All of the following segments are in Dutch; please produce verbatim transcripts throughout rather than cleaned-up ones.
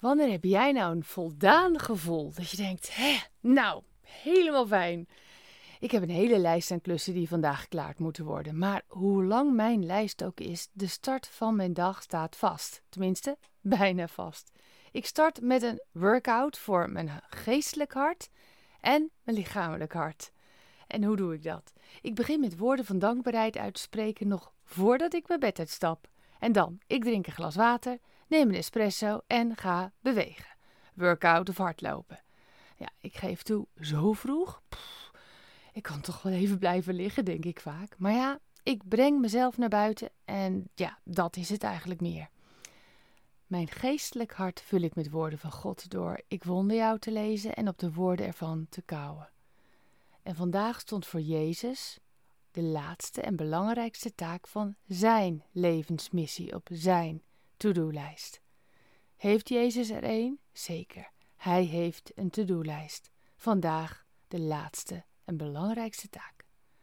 Wanneer heb jij nou een voldaan gevoel? Dat je denkt, hè, nou, helemaal fijn. Ik heb een hele lijst aan klussen die vandaag geklaard moeten worden. Maar hoe lang mijn lijst ook is, de start van mijn dag staat vast. Tenminste, bijna vast. Ik start met een workout voor mijn geestelijk hart en mijn lichamelijk hart. En hoe doe ik dat? Ik begin met woorden van dankbaarheid uit te spreken nog voordat ik mijn bed uitstap. En dan, ik drink een glas water, neem een espresso en ga bewegen. Workout of hardlopen. Ja, ik geef toe, zo vroeg? Pff, ik kan toch wel even blijven liggen, denk ik vaak. Maar ja, ik breng mezelf naar buiten en ja, dat is het eigenlijk meer. Mijn geestelijk hart vul ik met woorden van God door Ik wonder jou te lezen en op de woorden ervan te kauwen. En vandaag stond voor Jezus de laatste en belangrijkste taak van zijn levensmissie op zijn to-do-lijst. Heeft Jezus er een? Zeker. Hij heeft een to-do-lijst. Vandaag de laatste en belangrijkste taak.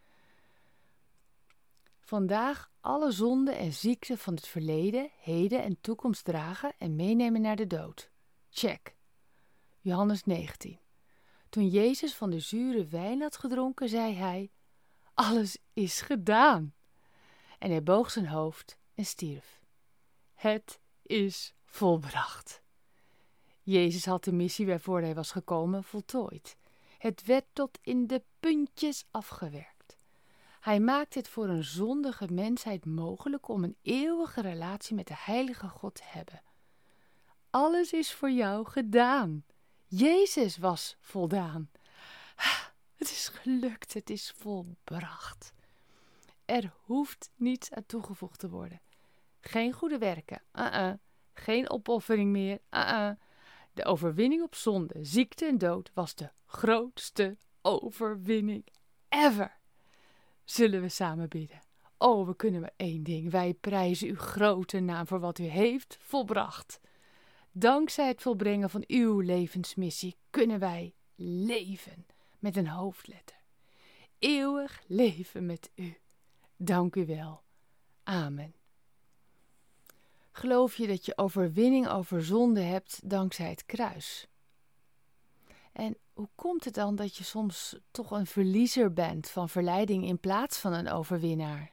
Vandaag alle zonden en ziekten van het verleden, heden en toekomst dragen en meenemen naar de dood. Check. Johannes negentien. Toen Jezus van de zure wijn had gedronken, zei hij, alles is gedaan. En hij boog zijn hoofd en stierf. Het is volbracht. Jezus had de missie waarvoor hij was gekomen voltooid. Het werd tot in de puntjes afgewerkt. Hij maakt het voor een zondige mensheid mogelijk om een eeuwige relatie met de heilige God te hebben. Alles is voor jou gedaan. Jezus was voldaan. Het is gelukt, het is volbracht. Er hoeft niets aan toegevoegd te worden. Geen goede werken, uh-uh. Geen opoffering meer, uh-uh. De overwinning op zonde, ziekte en dood was de grootste overwinning ever. Zullen we samen bidden? Oh, we kunnen maar één ding. Wij prijzen uw grote naam voor wat u heeft volbracht. Dankzij het volbrengen van uw levensmissie kunnen wij leven met een hoofdletter. Eeuwig leven met u. Dank u wel. Amen. Geloof je dat je overwinning over zonde hebt dankzij het kruis? En hoe komt het dan dat je soms toch een verliezer bent van verleiding in plaats van een overwinnaar?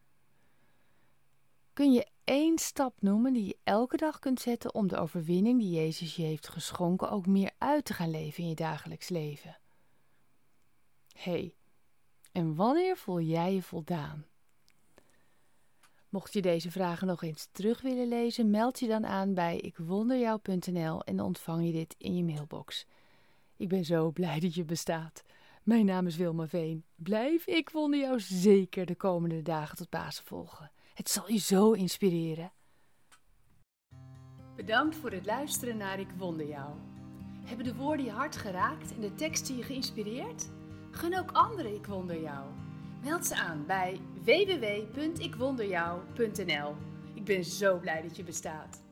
Kun je één stap noemen die je elke dag kunt zetten om de overwinning die Jezus je heeft geschonken ook meer uit te gaan leven in je dagelijks leven? Hé, hey, en wanneer voel jij je voldaan? Mocht je deze vragen nog eens terug willen lezen, meld je dan aan bij ikwonderjou punt n l en ontvang je dit in je mailbox. Ik ben zo blij dat je bestaat. Mijn naam is Wilma Veen. Blijf Ik Wonder Jou zeker de komende dagen tot Pasen volgen. Het zal je zo inspireren. Bedankt voor het luisteren naar Ik Wonder Jou. Hebben de woorden je hart geraakt en de teksten je geïnspireerd? Gun ook anderen Ik Wonder Jou. Meld ze aan bij w w w punt ikwonderjou punt n l. Ik ben zo blij dat je bestaat.